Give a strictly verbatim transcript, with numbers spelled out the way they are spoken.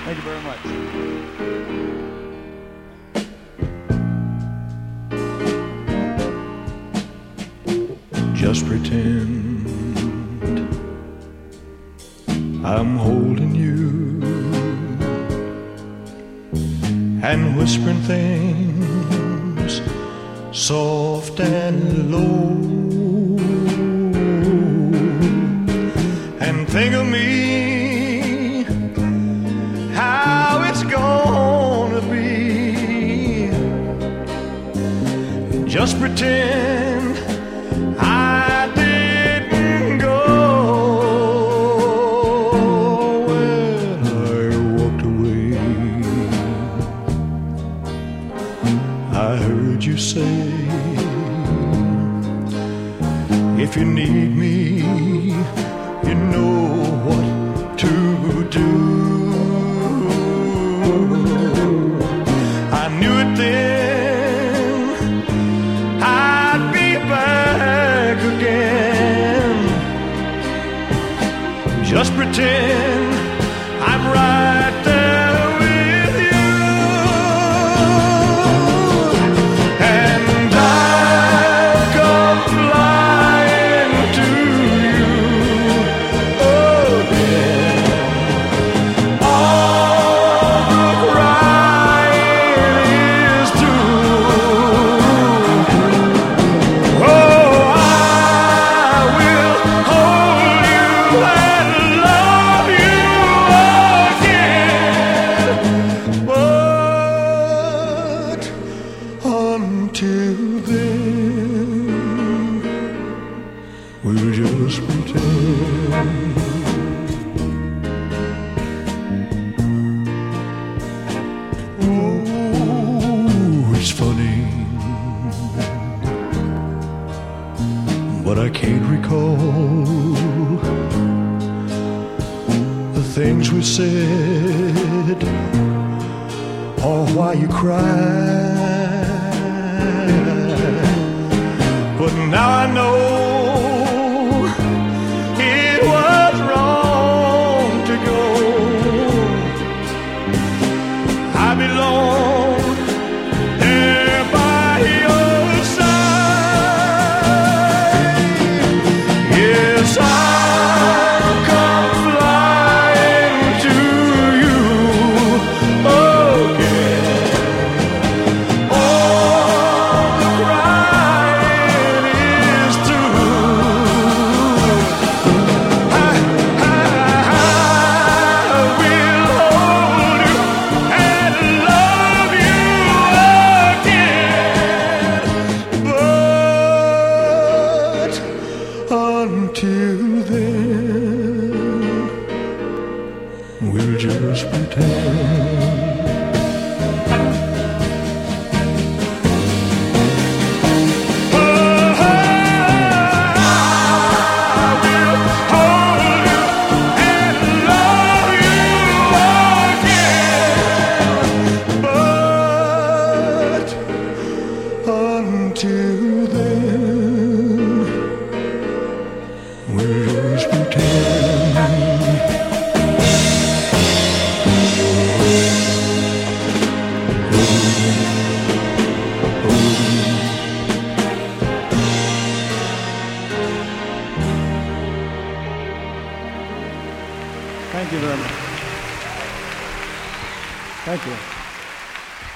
Thank you very much. Just pretend I'm holding you and whispering things soft and low, and think of me, how it's gonna be. Just pretend I didn't go. When I walked away, I heard you say, if you need me, you know what to do. I knew it then, I'd be back again. Just pretend I'm right there with you, and I'll come flying to you again. All the crying is through. Oh, I will hold you and love you again. But until then, we'll just pretend. Oh, it's funny, but I can't recall the things we said or why you cried. But now I know it was wrong to go. I belong there by your side. Yes, I'll come flying to you again. All the crying is through. I, I, I will hold you and love you again. But until then, we'll just pretend. Until then, we'll just pretend. Thank you very much. Thank you.